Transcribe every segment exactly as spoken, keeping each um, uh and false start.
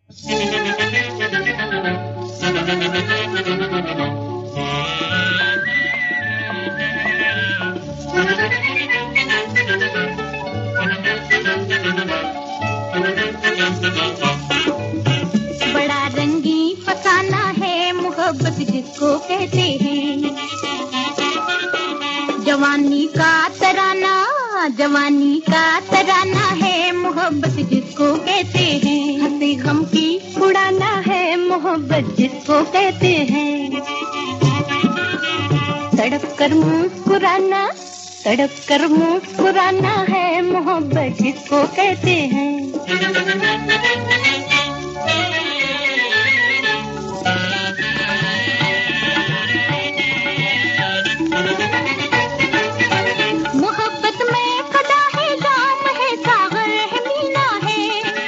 बड़ा रंगी फसाना है मोहब्बत जिसको कहते हैं, जवानी का तराना, जवानी का तराना है मोहब्बत जिसको कहते हैं, हंसी गम की उड़ाना है मोहब्बत जिसको कहते हैं, तड़प कर मुस्कुराना, तड़प कर मुस्कुराना है मोहब्बत जिसको कहते हैं। मोहब्बत में कदा है, जाम है, सागर है, मीना है,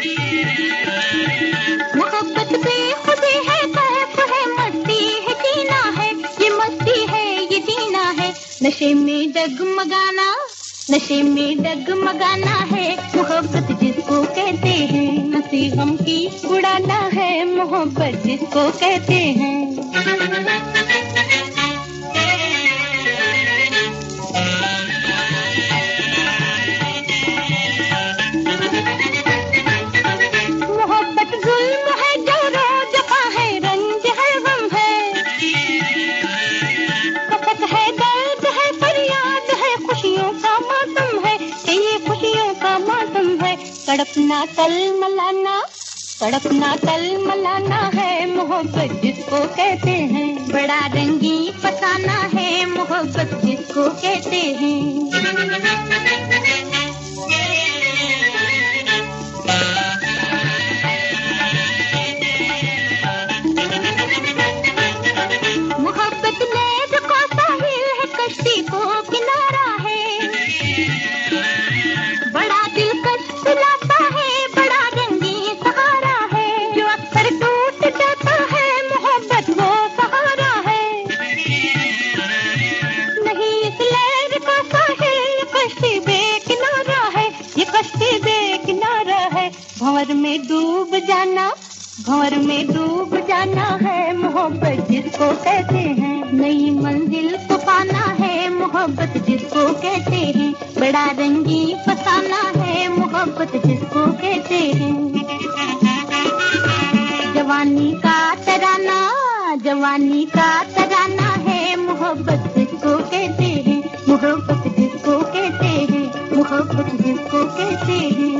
मोहब्बत पे खुदी है, कैफ है, मस्ती है, जीना है, ये मस्ती है, ये जीना है, नशे में डगमगाना, नशे में डगमगाना है मोहब्बत जिसको कहते हैं, हंसी गम की उड़ाना है मोहब्बत जिसको कहते हैं। मोहब्बत जुल्म है, जोरो जफा है, रंज है, गम है, कसक है, दर्द है, फरियाद है, खुशियों का मौसम है, ये खुशियों का मौसम है, तड़पना तलमलाना, तड़पना तलमलाना है मोहब्बत जिसको कहते हैं, बड़ा रंगी फसाना है मोहब्बत जिसको कहते हैं। मोहब्बत लैब को साहिल है, कश्ती को किनारा है, बड़ा दिलकश खुलासा है, बड़ा रंगी सहारा है, जो अक्सर टूट जाता है मोहब्बत वो सहारा है, नहीं इस लैब को साहिल, ये कश्ती बेकिनारा है, ये कश्ती बेकिनारा है, भंवर में डूब जाना, भंवर में डूब जाना है मोहब्बत जिसको कहते हैं, नई मंजिल को पाना है मोहब्बत जिसको कहते हैं, बड़ा रंगी फसाना है मोहब्बत जिसको कहते हैं। जवानी का तराना, जवानी का तराना है मोहब्बत जिसको कहते हैं, मोहब्बत जिसको कहते हैं, मोहब्बत जिसको कहते हैं।